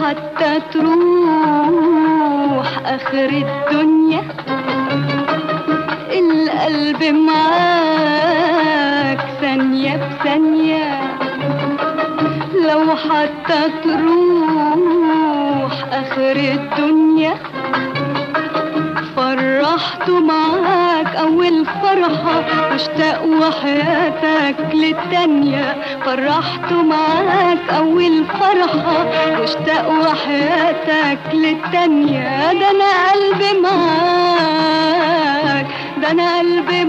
حتى تروح آخر الدنيا القلب معاك ثانية بثانية. لو حتى تروح آخر الدنيا فرحت معاك أول فرحة واشتاقوا حياتك للتانية. فرحت معاك أول فرحة واشتاقوا حياتك للتانية. ده أنا قلبي معاك، ده أنا قلبي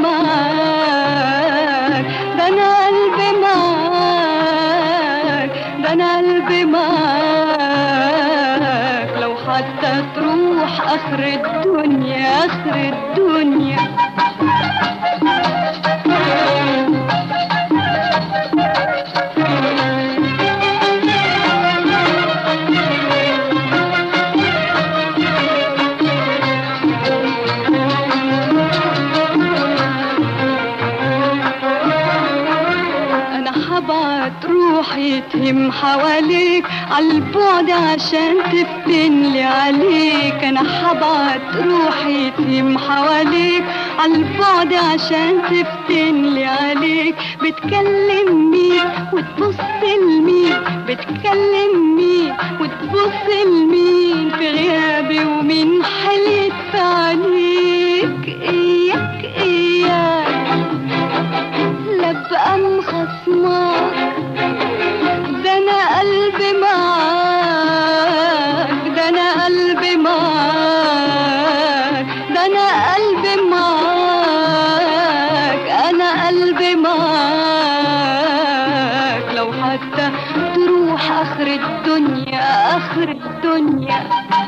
معاك، ده أنا قلبي معاك، ده أنا قلبي معاك. لو حتى تروح آخر الدنيا آخر الدنيا. هبعت روحي تهم حواليك عالبعد عشان تفتنلي عليك. انا هبعت روحي تهم حواليك عالبعد عشان تفتنلي عليك. بتكلم مين وتبص لمين، بتكلم مين وتبص لمين في غيابي ومين حليت عليك. اياك اياك لا بقى مخصمك، ده انا قلبي معاك، ده انا قلبي معاك، ده انا قلبي معاك، انا قلبي معاك. لو حتى تروح اخر الدنيا اخر الدنيا.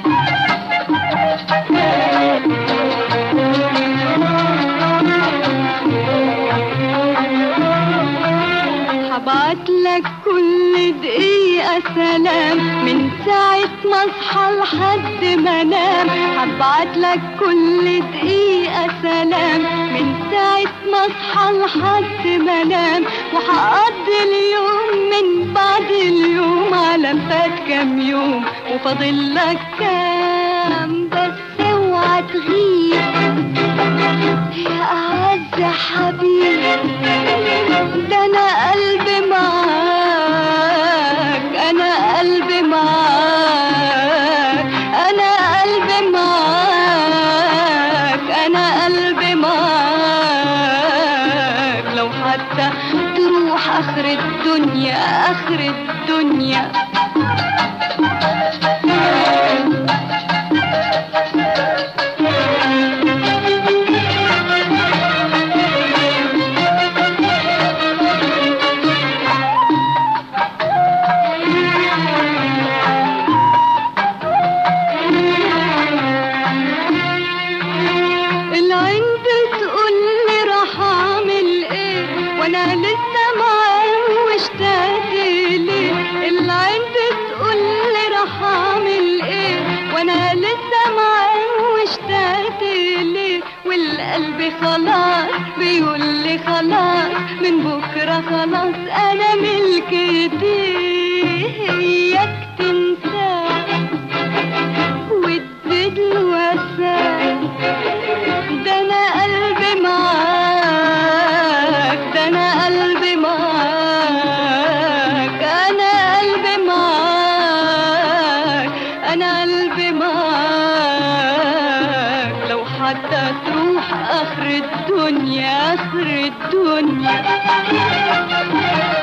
هبعتلك كل دقيقة سلام من ساعة ما اصحى لحد ما انام. هبعتلك كل دقيقة سلام من ساعة ما اصحى لحد ما انام. وهقضي اليوم من بعد اليوم على فات كام يوم وفاضلك كام. بس اوعى تغيب يا أعز حبيب، ده أنا قلبي معاك، أنا قلبي معاك، أنا قلبي معاك، أنا قلبي معاك. لو حتى تروح آخر الدنيا آخر الدنيا. وانا لسه معاه واشتاق ليه. العين بتقولي راح اعمل ايه وانا لسه معاه واشتاق ليه. والقلب خلاص بيقولي خلاص من بكره خلاص انا ملك ايديه. اياك تنساه وتزيدله وفاه، ده انا قلبي معاك، ده انا قلبي معاك، انا قلبي معاك، انا قلبي معاك. لو حتى تروح اخر الدنيا اخر الدنيا.